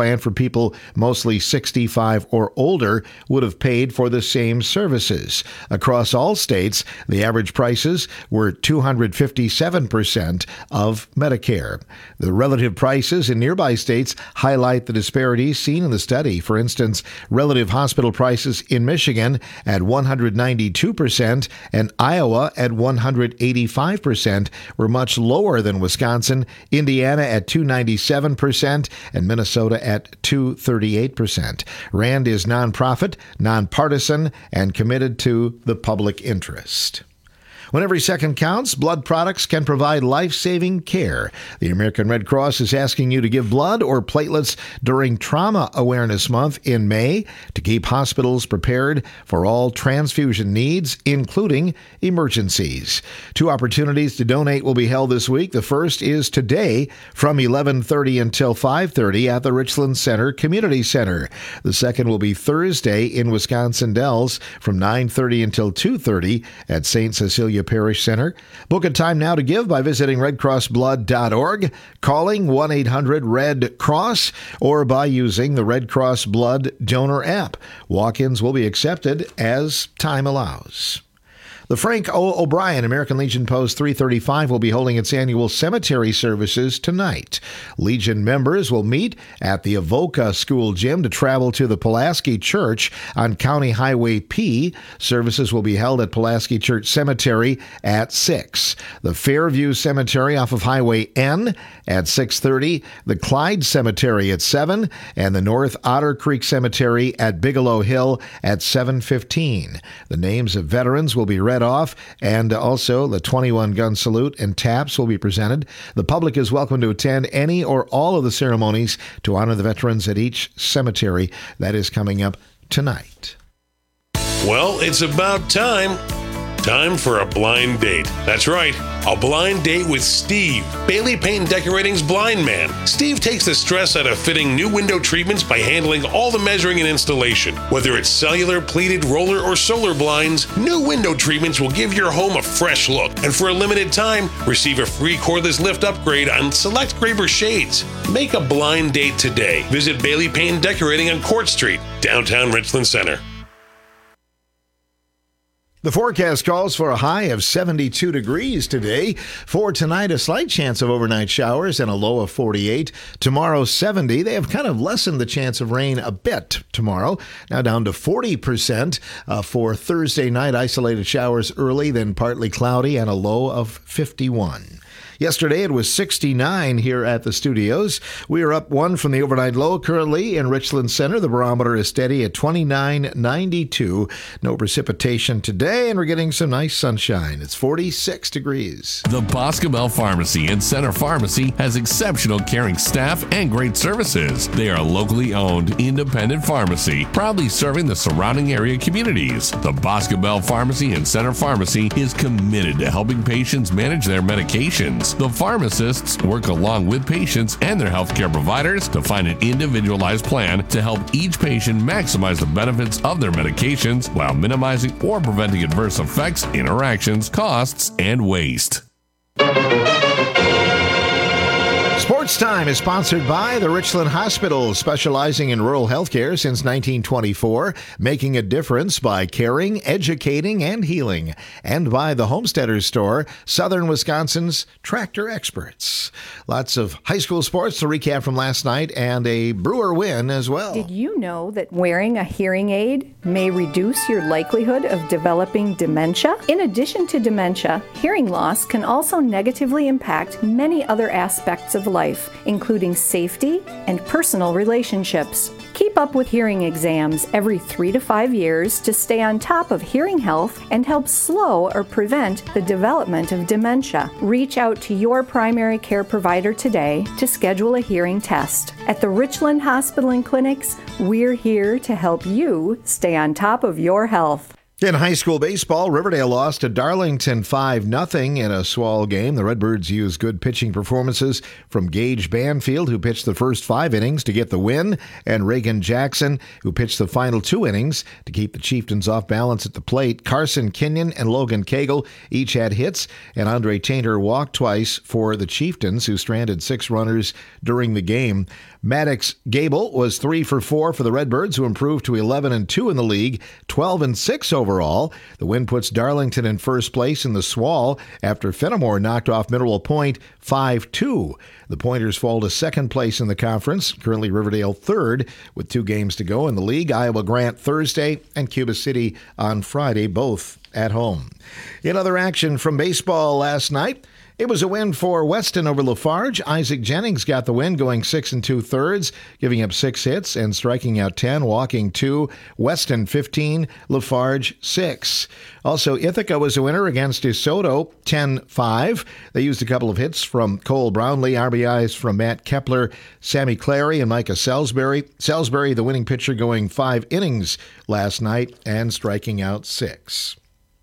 plan for people mostly sixty-five or older would have paid for the same services. Across all states, the average prices were two hundred fifty-seven percent of Medicare. The relative prices in nearby states highlight the disparities seen in the study. For instance, relative hospital prices in Michigan at one hundred ninety-two percent and Iowa at one hundred eighty-five percent were much lower than Wisconsin, Indiana at two hundred ninety-seven percent, and Minnesota at two hundred thirty-eight percent. RAND is nonprofit, nonpartisan, and committed to the public interest. When every second counts, blood products can provide life-saving care. The American Red Cross is asking you to give blood or platelets during Trauma Awareness Month in May to keep hospitals prepared for all transfusion needs, including emergencies. Two opportunities to donate will be held this week. The first is today from eleven thirty until five thirty at the Richland Center Community Center. The second will be Thursday in Wisconsin Dells from nine thirty until two thirty at Saint Cecilia Parish Center. Book a time now to give by visiting red cross blood dot org, calling one eight hundred red cross, or by using the Red Cross Blood Donor app. Walk-ins will be accepted as time allows. The Frank O. O'Brien American Legion Post three thirty-five will be holding its annual cemetery services tonight. Legion members will meet at the Avoca School Gym to travel to the Pulaski Church on County Highway P. Services will be held at Pulaski Church Cemetery at six. The Fairview Cemetery off of Highway N at six thirty, the Clyde Cemetery at seven, and the North Otter Creek Cemetery at Bigelow Hill at seven fifteen. The names of veterans will be read off, and also the twenty-one gun salute and taps will be presented. The public is welcome to attend any or all of the ceremonies to honor the veterans at each cemetery. That is coming up tonight. Well, it's about time. Time for a blind date. That's right, a blind date with Steve, Bailey Paint and Decorating's blind man. Steve takes the stress out of fitting new window treatments by handling all the measuring and installation. Whether it's cellular, pleated, roller, or solar blinds, new window treatments will give your home a fresh look. And for a limited time, receive a free cordless lift upgrade on select Graber shades. Make a blind date today. Visit Bailey Paint and Decorating on Court Street, downtown Richland Center. The forecast calls for a high of seventy-two degrees today. For tonight, a slight chance of overnight showers and a low of forty-eight. Tomorrow, seventy. They have kind of lessened the chance of rain a bit tomorrow. Now down to forty percent uh, for Thursday night. Isolated showers early, then partly cloudy and a low of fifty-one. Yesterday, it was sixty-nine here at the studios. We are up one from the overnight low currently in Richland Center. The barometer is steady at twenty-nine ninety-two. No precipitation today, and we're getting some nice sunshine. It's forty-six degrees. The Boscobel Pharmacy and Center Pharmacy has exceptional caring staff and great services. They are a locally owned, independent pharmacy, proudly serving the surrounding area communities. The Boscobel Pharmacy and Center Pharmacy is committed to helping patients manage their medications. The pharmacists work along with patients and their healthcare providers to find an individualized plan to help each patient maximize the benefits of their medications while minimizing or preventing adverse effects, interactions, costs, and waste. Sports Time is sponsored by the Richland Hospital, specializing in rural healthcare since nineteen twenty-four, making a difference by caring, educating, and healing. And by the Homesteaders Store, Southern Wisconsin's tractor experts. Lots of high school sports to recap from last night, and a Brewer win as well. Did you know that wearing a hearing aid may reduce your likelihood of developing dementia? In addition to dementia, hearing loss can also negatively impact many other aspects of life, including safety and personal relationships. Keep up with hearing exams every three to five years to stay on top of hearing health and help slow or prevent the development of dementia. Reach out to your primary care provider today to schedule a hearing test. At the Richland Hospital and Clinics, we're here to help you stay on top of your health. In high school baseball, Riverdale lost to Darlington five nothing in a S W A L game. The Redbirds used good pitching performances from Gage Banfield, who pitched the first five innings to get the win, and Reagan Jackson, who pitched the final two innings to keep the Chieftains off balance at the plate. Carson Kenyon and Logan Cagle each had hits, and Andre Tainter walked twice for the Chieftains, who stranded six runners during the game. Maddox Gable was three for four for the Redbirds, who improved to eleven and two in the league, twelve and six overall. The win puts Darlington in first place in the S W A L after Fenimore knocked off Mineral Point five two. The Pointers fall to second place in the conference, currently Riverdale third, with two games to go in the league. Iowa Grant Thursday and Cuba City on Friday, both at home. In other action from baseball last night, it was a win for Weston over Lafarge. Isaac Jennings got the win, going six and two thirds, giving up six hits and striking out ten, walking two. Weston fifteen, Lafarge six. Also, Ithaca was a winner against DeSoto, ten five. They used a couple of hits from Cole Brownlee, R B Is from Matt Kepler, Sammy Clary, and Micah Salisbury. Salisbury, the winning pitcher, going five innings last night and striking out six.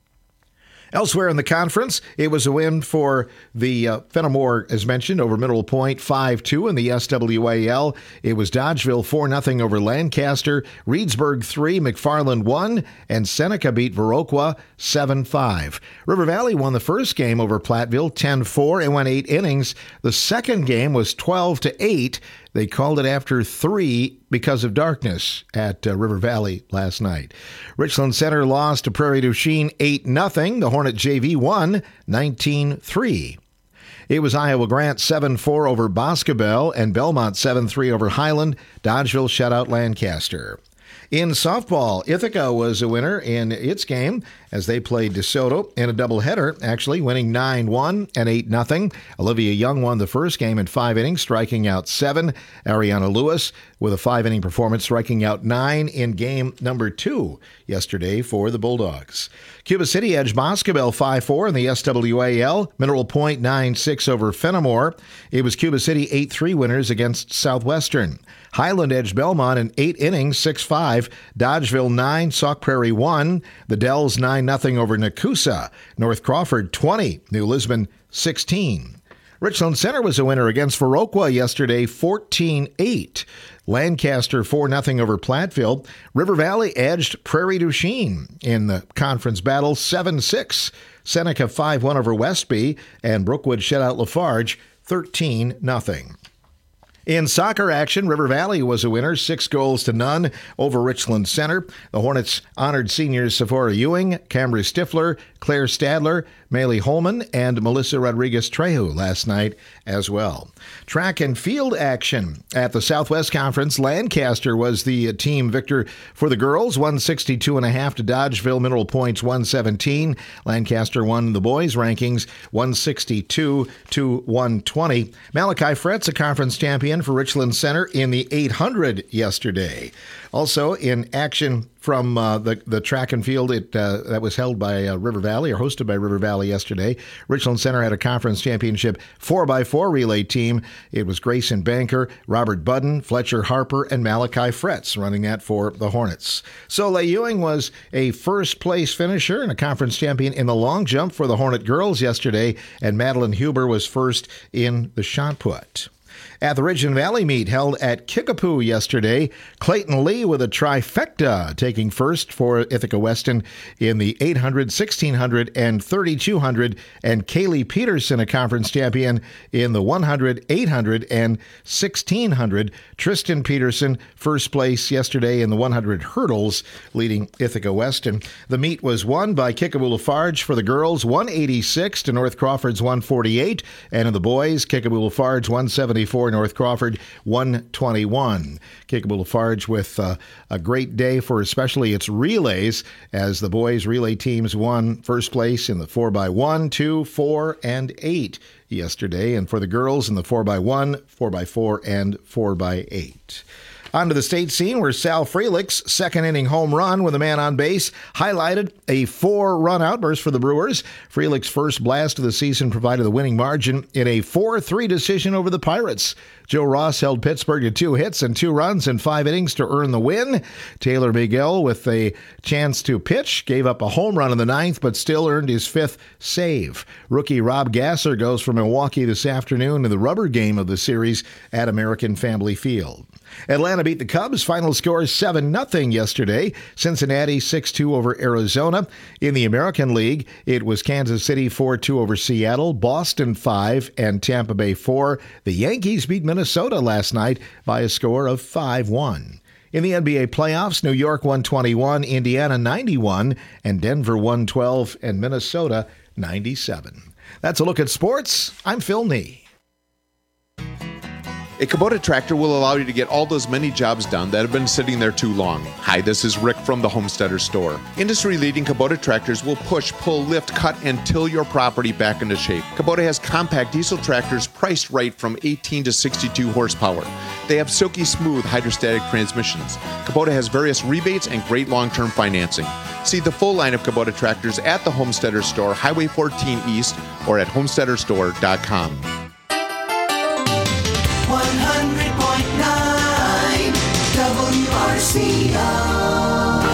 Elsewhere in the conference, it was a win for the uh, Fenimore, as mentioned, over Mineral Point, five two in the S W A L. It was Dodgeville four nothing over Lancaster, Reedsburg three, McFarland one, and Seneca beat Viroqua seven five. River Valley won the first game over Platteville ten four and went eight innings. The second game was twelve to eight. They called it after three because of darkness at uh, River Valley last night. Richland Center lost to Prairie du Chien eight nothing. The Hornet J V won nineteen three. It was Iowa Grant seven four over Boscobel and Belmont seven three over Highland. Dodgeville shut out Lancaster. In softball, Ithaca was a winner in its game as they played DeSoto in a doubleheader, actually winning nine one and eight nothing. Olivia Young won the first game in five innings, striking out seven. Ariana Lewis with a five-inning performance, striking out nine in game number two yesterday for the Bulldogs. Cuba City edged Boscobel five four in the S W A L. Mineral Point nine six over Fenimore. It was Cuba City eight three winners against Southwestern. Highland edged Belmont in eight innings, six five. Dodgeville nine, Sauk Prairie one. The Dells nine nothing over Nakusa. North Crawford twenty, New Lisbon sixteen. Richland Center was a winner against Viroqua yesterday, fourteen eight. Lancaster four nothing over Platteville. River Valley edged Prairie du Chien in the conference battle, seven six. Seneca five one over Westby, and Brookwood shut out Lafarge thirteen nothing. In soccer action, River Valley was a winner, six goals to none over Richland Center. The Hornets honored seniors Sephora Ewing, Camry Stifler, Claire Stadler, Maylee Holman, and Melissa Rodriguez-Trejo last night as well. Track and field action at the Southwest Conference. Lancaster was the team victor for the girls, one sixty-two and a half to Dodgeville. Mineral Points one seventeen. Lancaster won the boys' rankings one sixty-two to one twenty. Malachi Fretz, a conference champion for Richland Center in the eight hundred yesterday. Also in action from uh, the, the track and field it uh, that was held by uh, River Valley, or hosted by River Valley yesterday. Richland Center had a conference championship four by four relay team. It was Grayson Banker, Robert Budden, Fletcher Harper, and Malachi Fretz running that for the Hornets. Soleil Ewing was a first-place finisher and a conference champion in the long jump for the Hornet girls yesterday, and Madeline Huber was first in the shot put. At the Ridge and Valley meet held at Kickapoo yesterday, Clayton Lee with a trifecta, taking first for Ithaca Weston in the eight hundred, sixteen hundred, and thirty-two hundred, and Kaylee Peterson, a conference champion in the one hundred, eight hundred, and sixteen hundred. Tristan Peterson, first place yesterday in the one hundred hurdles, leading Ithaca Weston. The meet was won by Kickapoo Lafarge for the girls, one eighty-six to North Crawford's one forty-eight, and in the boys, Kickapoo Lafarge one seventy-four, North Crawford one twenty-one. Kickapoo Lafarge with uh, a great day for especially its relays, as the boys relay teams won first place in the four by one, two, four, and eight yesterday, and for the girls in the four by one, four by four, and four by eight. Onto the state scene where Sal Frelick's second inning home run with a man on base highlighted a four-run outburst for the Brewers. Frelick's first blast of the season provided the winning margin in a four three decision over the Pirates. Joe Ross held Pittsburgh to two hits and two runs in five innings to earn the win. Taylor Miguel, with a chance to pitch, gave up a home run in the ninth, but still earned his fifth save. Rookie Rob Gasser goes for Milwaukee this afternoon in the rubber game of the series at American Family Field. Atlanta beat the Cubs. Final score seven nothing yesterday. Cincinnati six two over Arizona. In the American League, it was Kansas City four two over Seattle, Boston five, and Tampa Bay four. The Yankees beat Minnesota last night by a score of five one. In the N B A playoffs, New York one twenty-one, Indiana ninety-one, and Denver one twelve, and Minnesota ninety-seven. That's a look at sports. I'm Phil Nee. A Kubota tractor will allow you to get all those many jobs done that have been sitting there too long. Hi, this is Rick from the Homesteader Store. Industry-leading Kubota tractors will push, pull, lift, cut, and till your property back into shape. Kubota has compact diesel tractors priced right from eighteen to sixty-two horsepower. They have silky smooth hydrostatic transmissions. Kubota has various rebates and great long-term financing. See the full line of Kubota tractors at the Homesteader Store, Highway fourteen East, or at homesteader store dot com. one hundred point nine W R C O.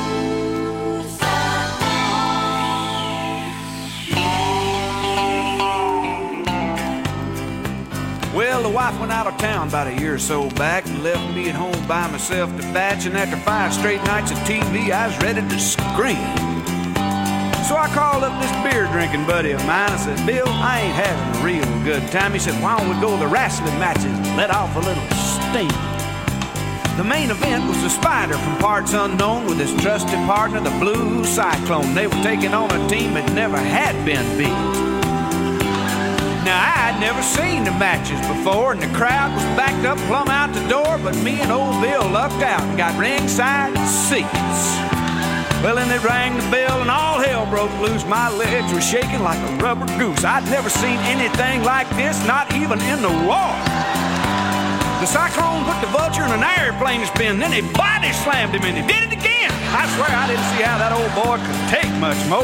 Well, the wife went out of town about a year or so back and left me at home by myself to batch, and after five straight nights of T V, I was ready to scream. So I called up this beer-drinking buddy of mine. I said, Bill, I ain't having a real good time. He said, why don't we go to the wrestling matches and let off a little steam? The main event was the Spider from Parts Unknown with his trusted partner, the Blue Cyclone. They were taking on a team that never had been beat. Now, I had never seen the matches before, and the crowd was backed up plumb out the door, but me and old Bill lucked out and got ringside seats. Well, then they rang the bell and all hell broke loose. My legs were shaking like a rubber goose. I'd never seen anything like this, not even in the war. The Cyclone put the Vulture in an airplane spin, then he body slammed him and he did it again. I swear I didn't see how that old boy could take much more.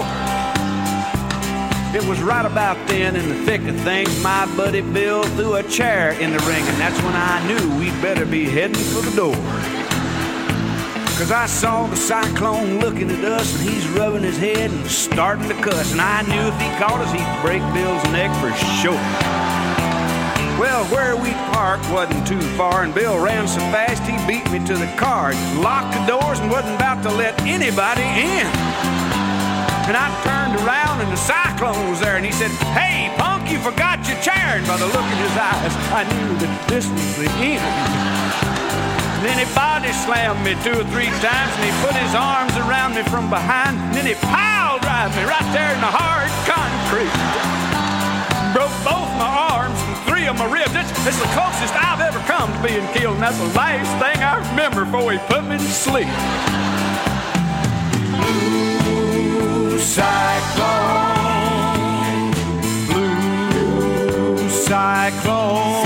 It was right about then, in the thick of things, my buddy Bill threw a chair in the ring, and that's when I knew we'd better be heading for the door. Cause I saw the Cyclone looking at us, and he's rubbing his head and starting to cuss, and I knew if he caught us, he'd break Bill's neck for sure. Well, where we parked wasn't too far, and Bill ran so fast he beat me to the car, locked the doors and wasn't about to let anybody in. And I turned around and the Cyclone was there, and he said, hey, punk, you forgot your chair. And by the look in his eyes, I knew that this was the end. Then he body slammed me two or three times, and he put his arms around me from behind, and then he pile drive me right there in the hard concrete. Broke both my arms and three of my ribs. It's, it's the closest I've ever come to being killed, and that's the last thing I remember before he put me to sleep. Blue Cyclone, Blue Cyclone.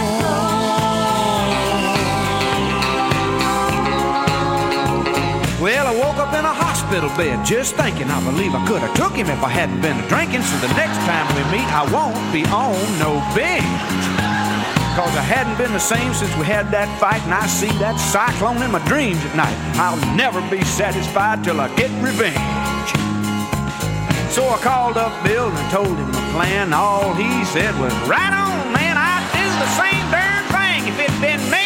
Well, I woke up in a hospital bed just thinking I believe I could have took him if I hadn't been drinking. So the next time we meet, I won't be on no binge. Cause I hadn't been the same since we had that fight, and I see that Cyclone in my dreams at night. I'll never be satisfied till I get revenge. So I called up Bill and told him my plan. All he said was, right on, man, I'd do the same darn thing if it'd been me.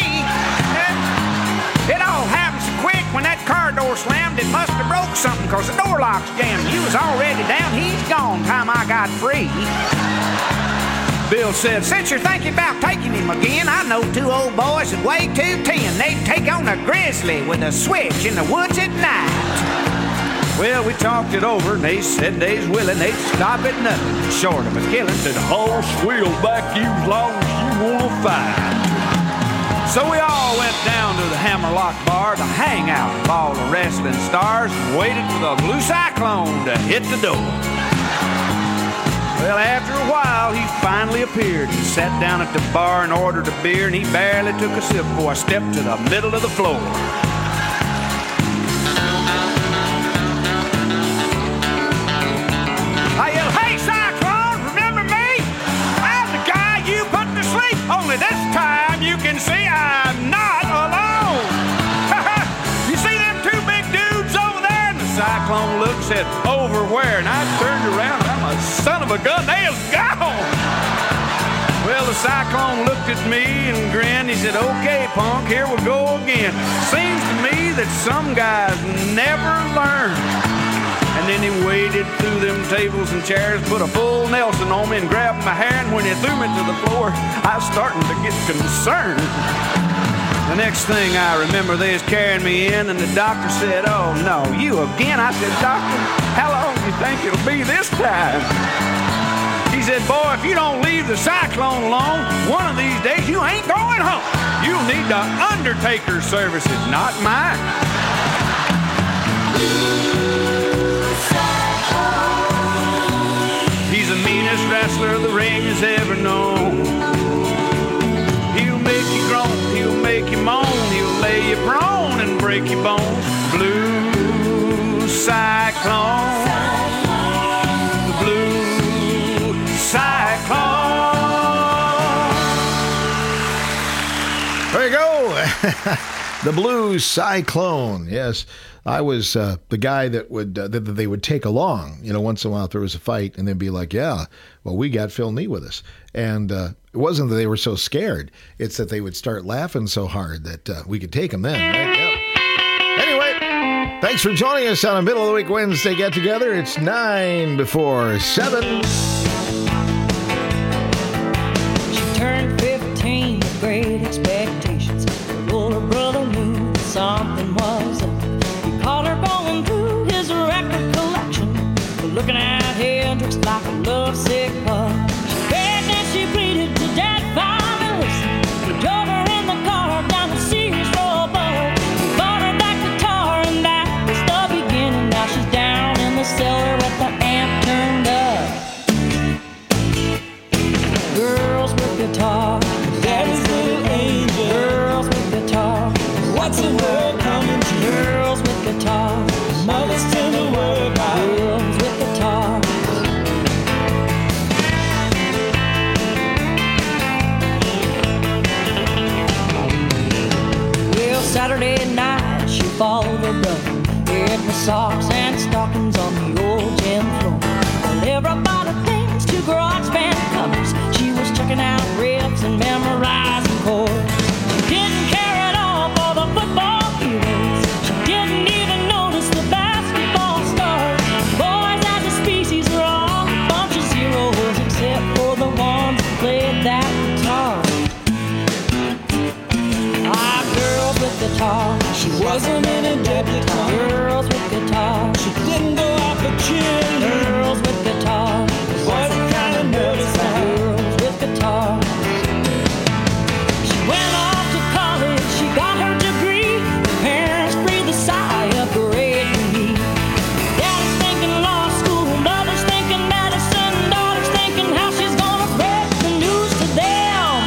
It all happened so quick when that car door slammed, it must have broke something, cause the door lock's jammed. You was already down, he's gone, time I got free. Bill said, since you're thinking about taking him again, I know two old boys that weigh two ten. They'd take on a grizzly with a switch in the woods at night. Well, we talked it over, and they said they's willing, they'd stop at nothing short of a killing. Said, horse, we'll back you as long as you wanna fight. So we all went down to the Hammerlock Bar to hang out with all the wrestling stars and waited for the Blue Cyclone to hit the door. Well, after a while, he finally appeared and sat down at the bar and ordered a beer, and he barely took a sip before I stepped to the middle of the floor. I yelled, "Hey, Cyclone, remember me? I'm the guy you put to sleep, only this time you can see I'm not alone." You see them two big dudes over there? And the Cyclone looked, said, "Over where?" And I turned around, and I'm a son of a gun, they is gone. Well, the Cyclone looked at me and grinned. He said, "Okay, punk, here we go again. Seems to me that some guys never learn." And then he waded through them tables and chairs, put a full Nelson on me and grabbed my hair, and when he threw me to the floor, I was starting to get concerned. The next thing I remember, they was carrying me in, and the doctor said, "Oh, no, you again?" I said, "Doctor, how long do you think it'll be this time?" He said, "Boy, if you don't leave the Cyclone alone, one of these days you ain't going home. You'll need the Undertaker services, not mine." He's the meanest wrestler the ring has ever known. He'll make you groan, he'll make you moan, he'll lay you prone and break your bones. Blue Cyclone, the Blue Cyclone. There you go. The Blue Cyclone. Yes, I was uh, the guy that would uh, that they would take along. You know, once in a while if there was a fight, and they'd be like, "Yeah, well, we got Phil Knee with us." And uh, it wasn't that they were so scared; it's that they would start laughing so hard that uh, we could take them then. Right? Yep. Anyway, thanks for joining us on a middle of the week Wednesday get together. It's nine before seven. She turned fifteen with great expectations. Her older brother knew something was up. He caught her going through his record collection, looking at Hendrix like a lovesick pup. She begged and she pleaded to Dad finally listened. He drove her in the car down the Sears Roebuck. He bought her that guitar and that was the beginning. Now she's down in the cellar with the amp turned up. Girls with guitar, Daddy's little angel. Girls with guitar, what's the world coming to? Girls with guitar, mother's tender word about girls with guitar. Well, Saturday night she followed her brother in the socks and stockings on the old gym floor. Well, everybody thinks to garage band covers. She was checking out riffs and memorizing chords. She didn't care at all for the football heroes. She didn't even notice the basketball stars. Boys as a species are all a bunch of zeros, except for the ones who played that guitar. Ah, girls with guitar. She wasn't in a debt guitar. Girls with guitar. She didn't go out for chin. Girls with guitar. Boys are kind of nervous now. Girls with guitar. She went off to college. She got her degree. Her parents breathed a sigh of great relief. Daddy's thinking law school. Mother's thinking medicine. Daughter's thinking how she's gonna break the news to them.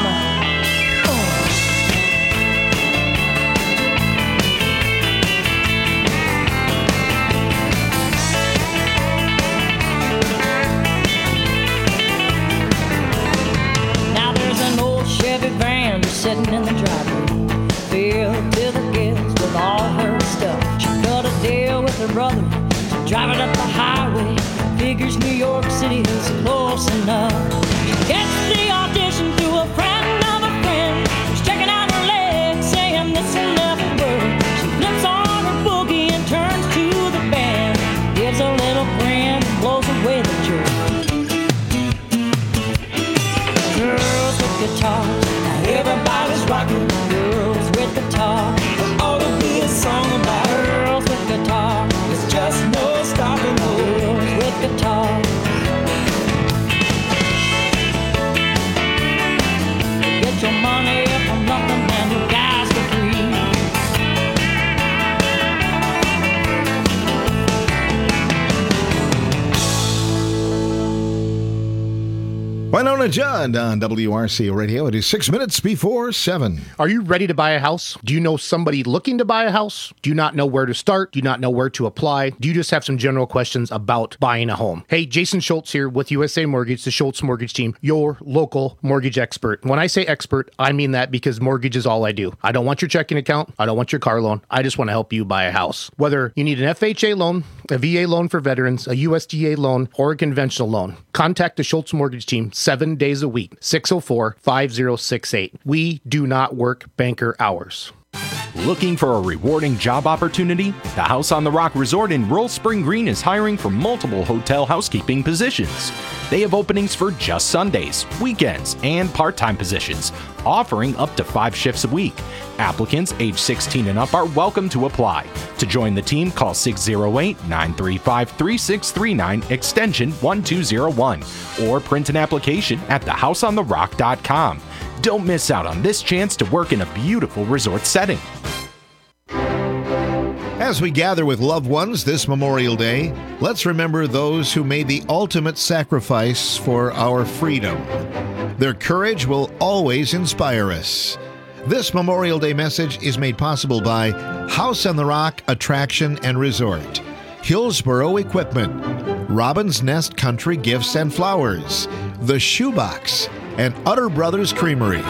Now there's an old Chevy van just sitting in the driveway, filled to the gills with all her stuff. She cut a deal with her brother to drive it up the highway. Figures New York City is close enough. She gets the audition through a friend of a friend. She's checking out her legs, saying this will never work. She flips on her boogie and turns to the band, gives a little grin, blows away the jerk. Girls with guitars, now everybody's rocking. Girls with guitars, there ought to be a song about girls with guitars. There's just no stopping girls with guitars. Lauren and Judd on W R C Radio. It is six minutes before seven. Are you ready to buy a house? Do you know somebody looking to buy a house? Do you not know where to start? Do you not know where to apply? Do you just have some general questions about buying a home? Hey, Jason Schultz here with U S A Mortgage, the Schultz Mortgage Team, your local mortgage expert. When I say expert, I mean that because mortgage is all I do. I don't want your checking account. I don't want your car loan. I just want to help you buy a house. Whether you need an F H A loan, a V A loan for veterans, a U S D A loan, or a conventional loan, contact the Schultz Mortgage Team seven days a week, six oh four, five oh six eight. We do not work banker hours. Looking for a rewarding job opportunity? The House on the Rock Resort in Rural Spring Green is hiring for multiple hotel housekeeping positions. They have openings for just Sundays, weekends, and part-time positions, offering up to five shifts a week. Applicants age sixteen and up are welcome to apply. To join the team, call six oh eight, nine three five, three six three nine, extension one two oh one, or print an application at the house on the rock dot com. Don't miss out on this chance to work in a beautiful resort setting. As we gather with loved ones this Memorial Day, let's remember those who made the ultimate sacrifice for our freedom. Their courage will always inspire us. This Memorial Day message is made possible by House on the Rock Attraction and Resort, Hillsboro Equipment, Robin's Nest Country Gifts and Flowers, The Shoebox, and Utter Brothers Creamery.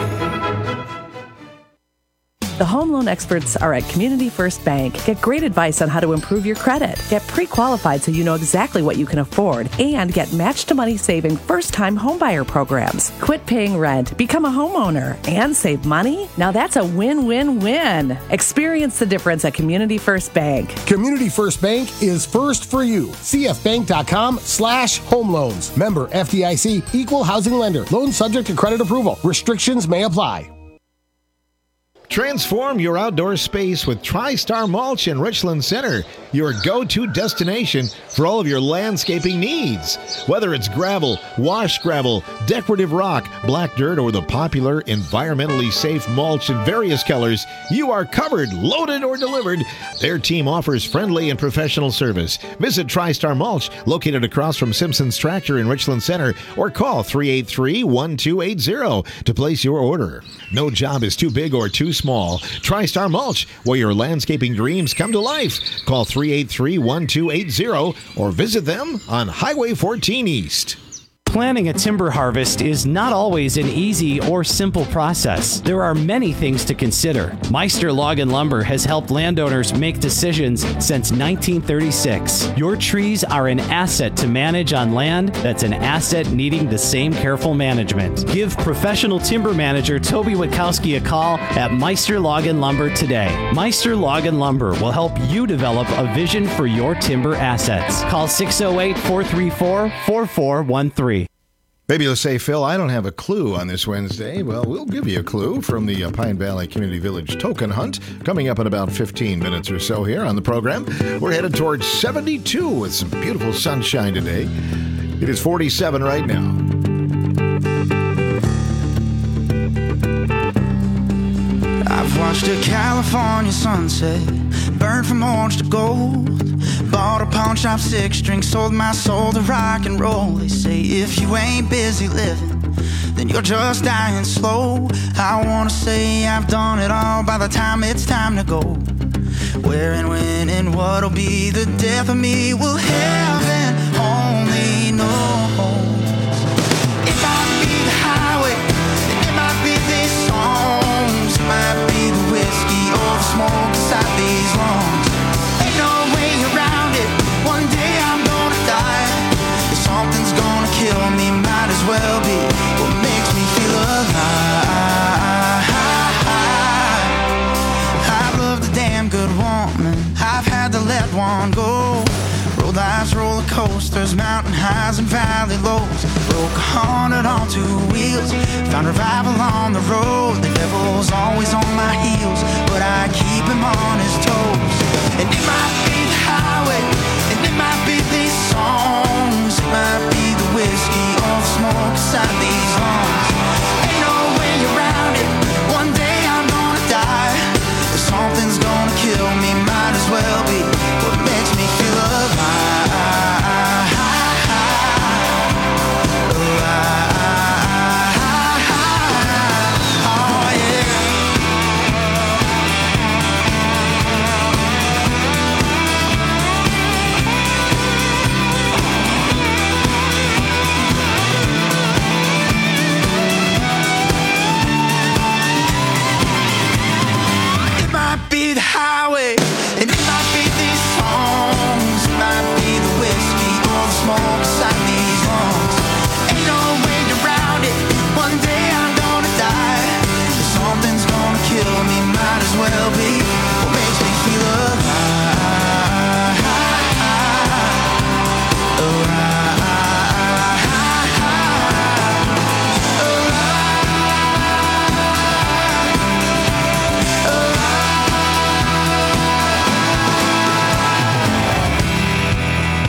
The home loan experts are at Community First Bank. Get great advice on how to improve your credit. Get pre-qualified so you know exactly what you can afford. And get match-to-money saving first-time homebuyer programs. Quit paying rent, become a homeowner, and save money? Now that's a win-win-win. Experience the difference at Community First Bank. Community First Bank is first for you. C F bank dot com slash home loans. Member F D I C, equal housing lender. Loan subject to credit approval. Restrictions may apply. Transform your outdoor space with TriStar Mulch in Richland Center, your go-to destination for all of your landscaping needs. Whether it's gravel, wash gravel, decorative rock, black dirt, or the popular environmentally safe mulch in various colors, you are covered, loaded, or delivered. Their team offers friendly and professional service. Visit TriStar Mulch, located across from Simpson's Tractor in Richland Center, or call three eight three, one two eight zero to place your order. No job is too big or too small. TriStar Mulch, where your landscaping dreams come to life. Call three eight three, one two eight zero or visit them on Highway fourteen East. Planning a timber harvest is not always an easy or simple process. There are many things to consider. Meister Log and Lumber has helped landowners make decisions since nineteen thirty-six. Your trees are an asset to manage on land that's an asset needing the same careful management. Give professional timber manager Toby Witkowski a call at Meister Log and Lumber today. Meister Log and Lumber will help you develop a vision for your timber assets. Call six oh eight, four three four, four four one three. Maybe you'll say, Phil, I don't have a clue on this Wednesday. Well, we'll give you a clue from the uh, Pine Valley Community Village Token Hunt coming up in about fifteen minutes or so here on the program. We're headed towards seventy-two with some beautiful sunshine today. It is forty-seven right now. I've watched a California sunset burn from orange to gold. Bought a pawn shop six string, sold my soul to rock and roll. They say if you ain't busy living, then you're just dying slow. I wanna say I've done it all by the time it's time to go. Where and when and what'll be the death of me will heaven only knows. It might be the highway, it might be these songs, it might be the whiskey or the smoke inside these lungs. Ain't no way around it, one day I'm gonna die. If something's gonna kill me, might as well be what makes me feel alive. I've loved a damn good woman, I've had to let one go. Road life's roller coasters, mountain highs and valley lows. Broke a hundred on two wheels, found revival on the road. The devil's always on my heels, but I keep him on his toes. And it might be the highway, and it might be these songs, it might be the whiskey or the smoke inside these lungs. Ain't no way around it, one day I'm gonna die. If something's gonna kill me, might as well be what makes me feel alive. Alive. the highway.